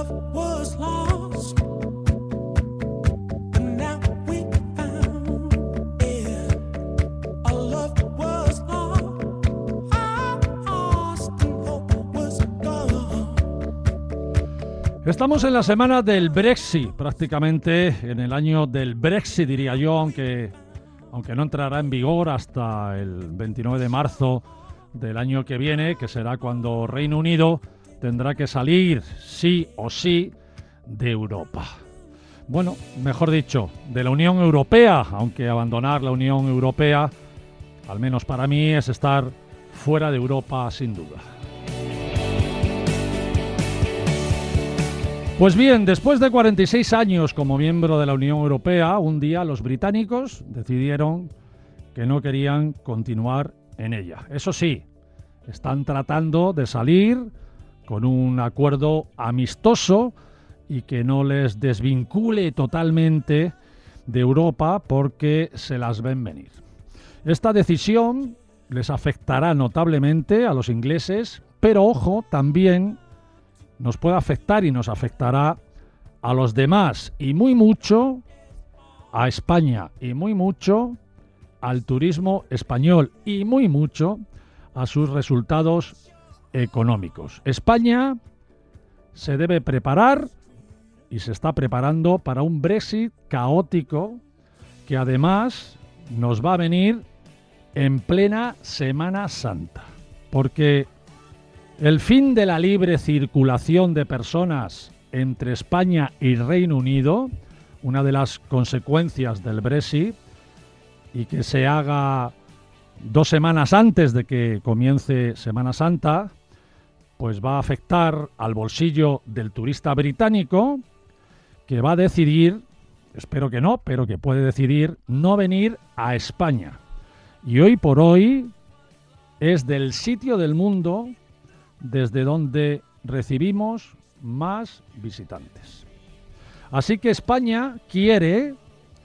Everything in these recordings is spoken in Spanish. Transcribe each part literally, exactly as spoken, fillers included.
Estamos en la semana del Brexit, prácticamente en el año del Brexit, diría yo, aunque, aunque no entrará en vigor hasta el veintinueve de marzo del año que viene, que será cuando Reino Unido tendrá que salir, sí o sí, de Europa. Bueno, mejor dicho, de la Unión Europea, aunque abandonar la Unión Europea, al menos para mí, es estar fuera de Europa sin duda. Pues bien, después de cuarenta y seis años como miembro de la Unión Europea, un día los británicos decidieron que no querían continuar en ella. Eso sí, están tratando de salir con un acuerdo amistoso y que no les desvincule totalmente de Europa porque se las ven venir. Esta decisión les afectará notablemente a los ingleses, pero ojo, también nos puede afectar y nos afectará a los demás y muy mucho a España y muy mucho al turismo español y muy mucho a sus resultados económicos. España se debe preparar y se está preparando para un Brexit caótico que además nos va a venir en plena Semana Santa, porque el fin de la libre circulación de personas entre España y Reino Unido, una de las consecuencias del Brexit, y que se haga dos semanas antes de que comience Semana Santa, pues va a afectar al bolsillo del turista británico, que va a decidir, espero que no, pero que puede decidir no venir a España. Y hoy por hoy es del sitio del mundo desde donde recibimos más visitantes. Así que España quiere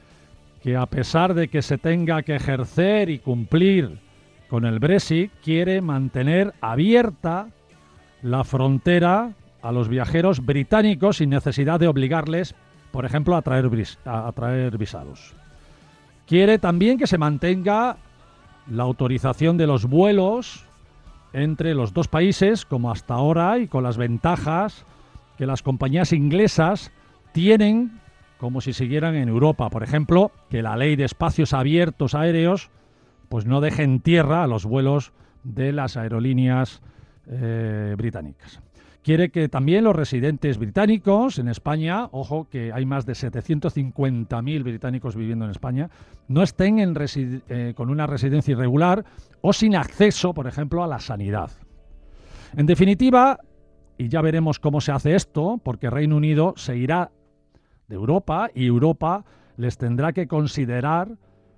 que, a pesar de que se tenga que ejercer y cumplir con el Brexit, quiere mantener abierta la frontera a los viajeros británicos sin necesidad de obligarles, por ejemplo, a traer, a traer visados. Quiere también que se mantenga la autorización de los vuelos entre los dos países, como hasta ahora, y con las ventajas que las compañías inglesas tienen como si siguieran en Europa. Por ejemplo, que la ley de espacios abiertos aéreos pues no deje en tierra a los vuelos de las aerolíneas eh, británicas. Quiere que también los residentes británicos en España, ojo que hay más de setecientos cincuenta mil británicos viviendo en España, no estén en resi- eh, con una residencia irregular o sin acceso, por ejemplo, a la sanidad. En definitiva, y ya veremos cómo se hace esto, porque Reino Unido se irá de Europa y Europa les tendrá que considerar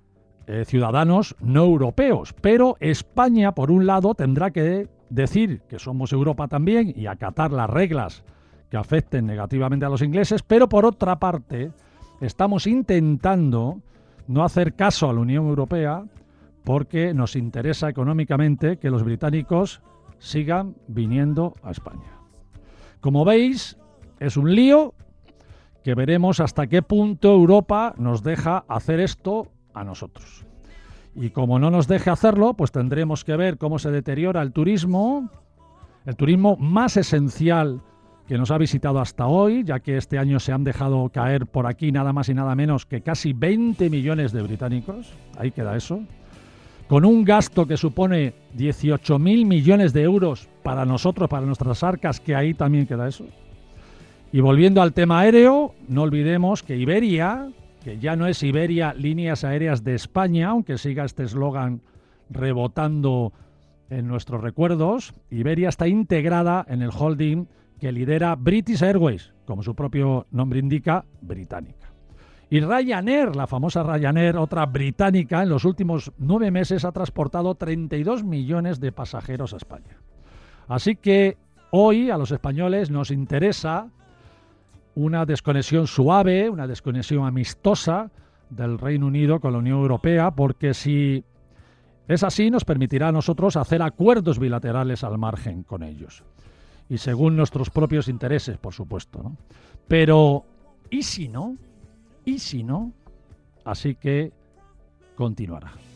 eh, ciudadanos no europeos, pero España, por un lado, tendrá que decir que somos Europa también y acatar las reglas que afecten negativamente a los ingleses, pero por otra parte estamos intentando no hacer caso a la Unión Europea porque nos interesa económicamente que los británicos sigan viniendo a España. Como veis, es un lío que veremos hasta qué punto Europa nos deja hacer esto a nosotros. Y como no nos deje hacerlo, pues tendremos que ver cómo se deteriora el turismo, el turismo más esencial que nos ha visitado hasta hoy, ya que este año se han dejado caer por aquí nada más y nada menos que casi veinte millones de británicos, ahí queda eso, con un gasto que supone dieciocho mil millones de euros para nosotros, para nuestras arcas, que ahí también queda eso. Y volviendo al tema aéreo, no olvidemos que Iberia, que ya no es Iberia Líneas Aéreas de España, aunque siga este eslogan rebotando en nuestros recuerdos, Iberia está integrada en el holding que lidera British Airways, como su propio nombre indica, británica. Y Ryanair, la famosa Ryanair, otra británica, en los últimos nueve meses ha transportado treinta y dos millones de pasajeros a España. Así que hoy a los españoles nos interesa una desconexión suave, una desconexión amistosa del Reino Unido con la Unión Europea, porque si es así nos permitirá a nosotros hacer acuerdos bilaterales al margen con ellos. y según nuestros propios intereses, por supuesto, ¿no? Pero, ¿y si no? ¿Y si no? Así que continuará.